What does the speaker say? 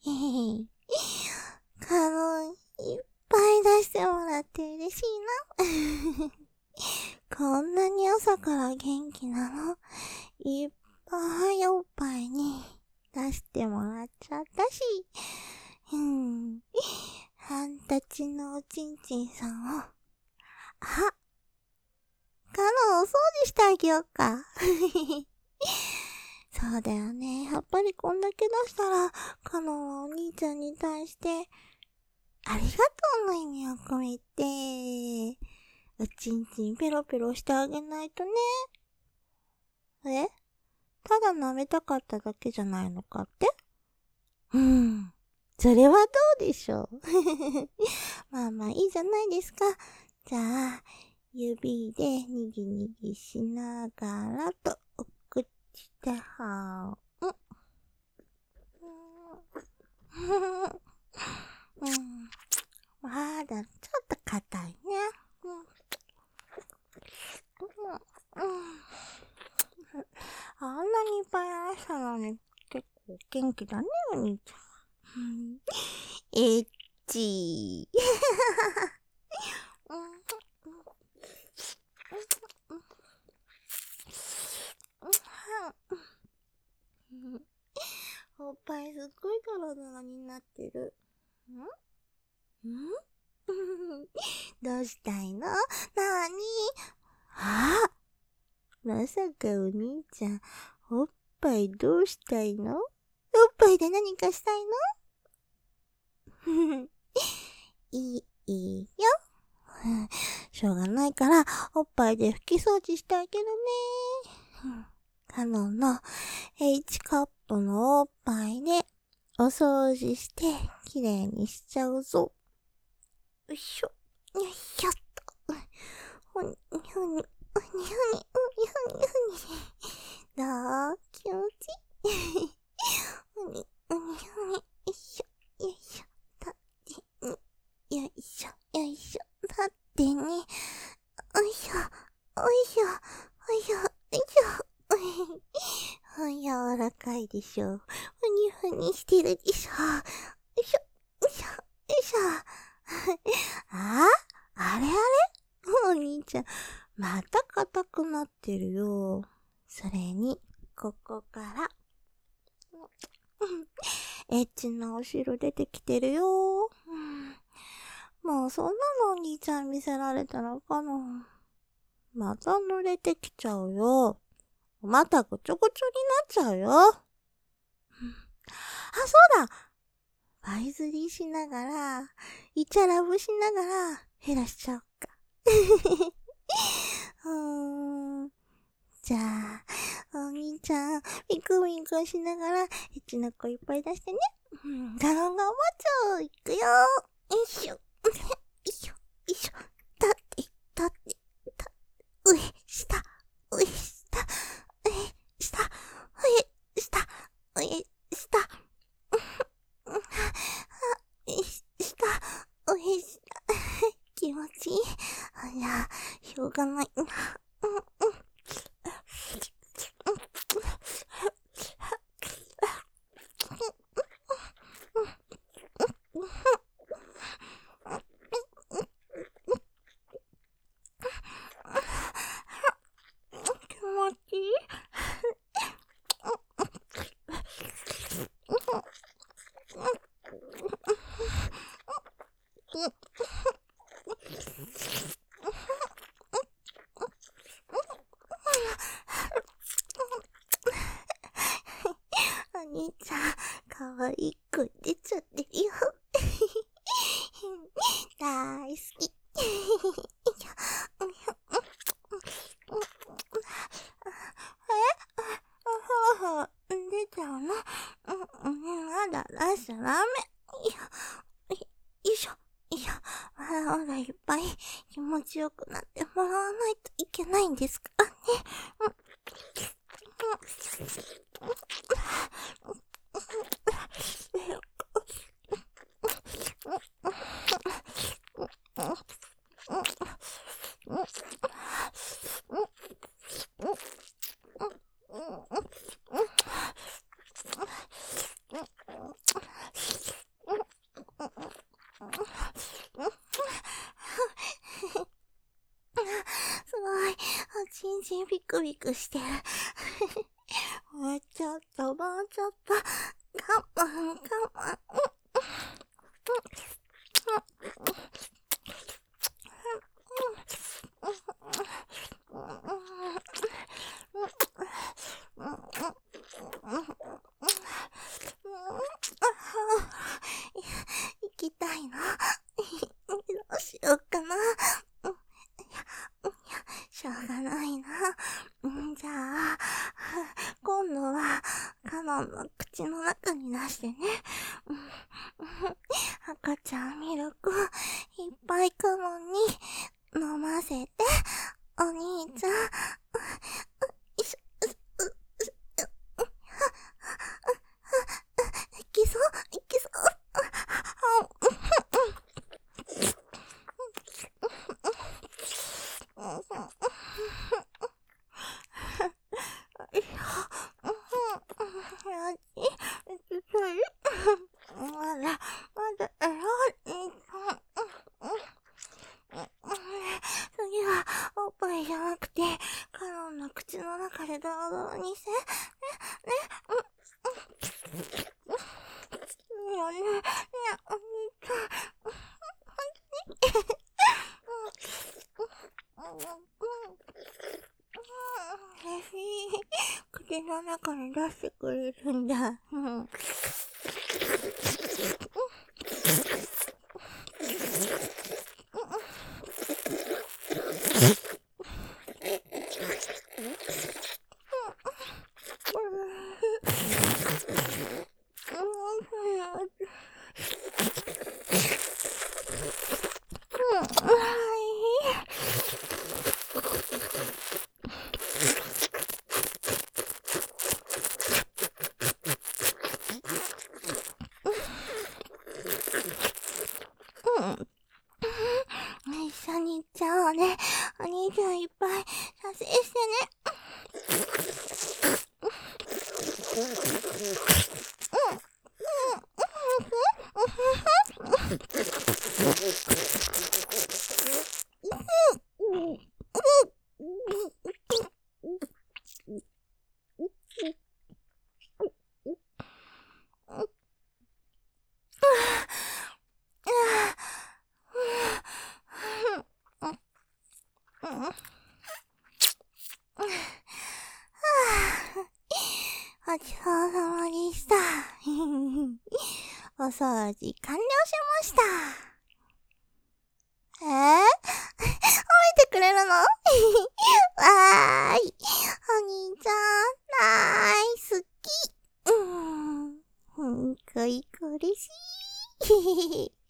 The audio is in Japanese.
いっぱい出してもらって嬉しいな。こんなに朝から元気なの？いっぱいおっぱいに出してもらっちゃったし。ハンタチのおちんちんさんを、カノンお掃除してあげようか。そうだよね。やっぱりこんだけ出したら、カノンはお兄ちゃんに対して、ありがとうの意味を込めて、おちんちんペロペロしてあげないとね。ただ舐めたかっただけじゃないのかって？それはどうでしょう。まあまあいいじゃないですか。じゃあ、指でにぎにぎしながらと、お口ではまだちょっと硬いね。あんなにいっぱい話したのに、結構元気だね、お兄ちゃん。エッチー。おっぱいすっごいドロドロになってる。どうしたいの？なに？まさかお兄ちゃん、おっぱいどうしたいの？おっぱいで何かしたいの？いいよ。しょうがないから、おっぱいで拭き掃除してあげるね。カノンの H カップのおっぱいでお掃除してきれいにしちゃうぞ。よいしょ。よいしょっと。ほにほに、ほにほに、ほにほにほに。どう？気持ちいい？ほにほにほに。よいしょ。よいしょ。立ってに。よいしょ。よいしょ。立ってに。よいしょ。よいしょ。よいしょ。よいしょ。柔らかいでしょ。ふにふにしてるでしょ。よいしょ。よいしょ。よいしょ。あれお兄ちゃん、また硬くなってるよ。それに、ここから、エッチなお汁出てきてるよ。もうそんなのお兄ちゃん見せられたらかな。また濡れてきちゃうよ。またごちょごちょになっちゃうよ。そうだ！バイズリしながら、イチャラブしながら、減らしちゃおうか。じゃあ、お兄ちゃん、ミクミクしながら、エッチな子いっぱい出してね。ガロンガおばちゃん、いくよ。よいしょ。よいしょ。よいしょ。立って、立って、上、下、上、下、上、下、上、下、上、下。下、上、下。気持ちいい。じゃあ、しょうがない。気持ちいい。お兄ちゃん、かわいく出ちゃってるよ。大好き。出ちゃうの？まだ出しちゃダメ。よいしょ。よいしょ。まだまだいっぱい気持ちよくなってもらわないといけないんですからね。 クビクしてる。もうちょっと、もうちょっと、我慢、我慢。行きたいな。どうしようかな。しょうがないな。じゃあ、今度は、カノンの口の中に出してね。赤ちゃんミルク、いっぱいカノンに飲ませて、お兄ちゃん。いきそう、いきそう。次は、おっぱいじゃなくて、カノンの口の中でドロドロにして、ね、お兄ちゃん。口の中に出してくれるんだ。一緒に行っちゃおうね。お兄ちゃんいっぱい撮影してね。ごちそうさまでした。お掃除完了しました。褒めてくれるのわーい。お兄ちゃん、大好き。すっごい嬉しい。